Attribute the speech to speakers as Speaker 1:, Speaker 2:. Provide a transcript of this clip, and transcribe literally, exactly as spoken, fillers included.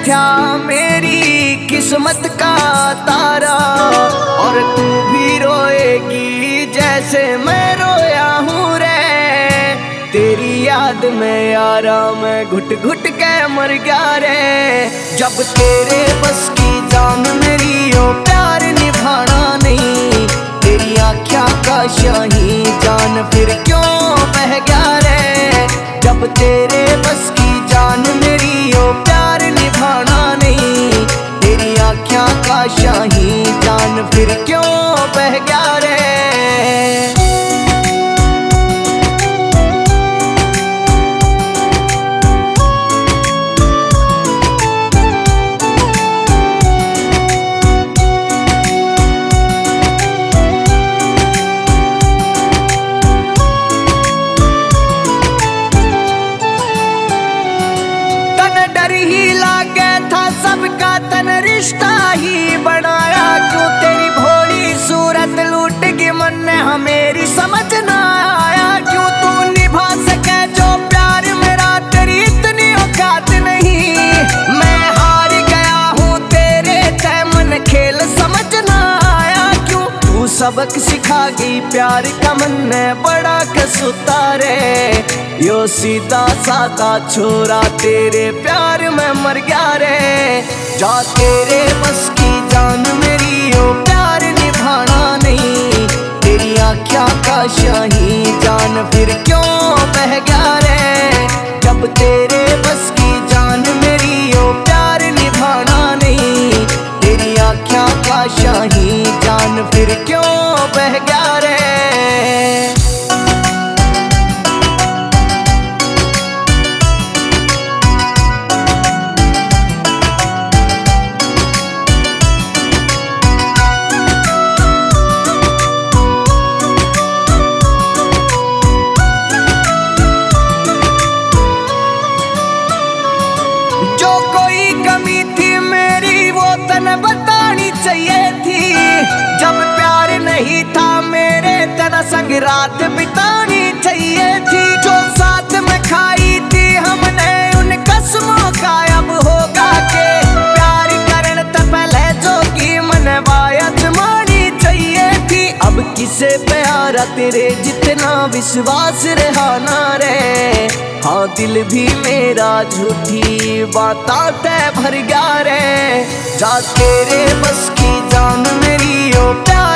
Speaker 1: बैठा मेरी किस्मत का तारा, और तू भी रोएगी जैसे मैं रोया हूँ रे। तेरी याद में यारा मैं घुट घुट के मर गया रे। जब तेरे बस की जान मेरी ओ प्यार निभाना नहीं, तेरी आँखों का शाही जान फिर क्यों बह गया रे। जब तेरे बस की जान मेरी ओ प्यार निभाना नहीं, तेरी आँखों का शाही जान फिर क्यों बह गया रे। ही लागे था सबका तन रिश्ता ही बनाया, क्यों तेरी भोली सूरत लूट गई मन ने हमेरी समझ ना आया। क्यों तू निभा सके जो प्यार मेरा तेरी इतनी औकात नहीं। मैं हार गया हूँ तेरे तय मन खेल समझ ना आया। क्यों तू सबक सिखा गई प्यार का मन ने बड़ा कसूता रे। यो सीधा साधा छोरा तेरे प्यार में मर गया रे। जा तेरे बस की जान मेरी ओ प्यार निभाना नहीं, तेरी आँखों का शाही जान फिर क्यों बह गया रे। जब तेरे बस की जान मेरी ओ प्यार निभाना नहीं, तेरी आँखों का शाही जान फिर क्यों बह गया रे। जो कोई कमी थी मेरी वो तने बतानी चाहिए थी। जब प्यार नहीं था मेरे तेरा संग रात बितानी चाहिए थी। जो साथ में खाई थी हमने उन कसमों का अब होगा के। प्यार करने तो पहले जोगी मनवाया जमानी चाहिए थी। अब किसे प्यारा तेरे जितना विश्वास रहा ना रे। हाँ दिल भी मेरा झूठी बातों ते भर गया रे। जा तेरे बस की जान मेरी ओ प्यार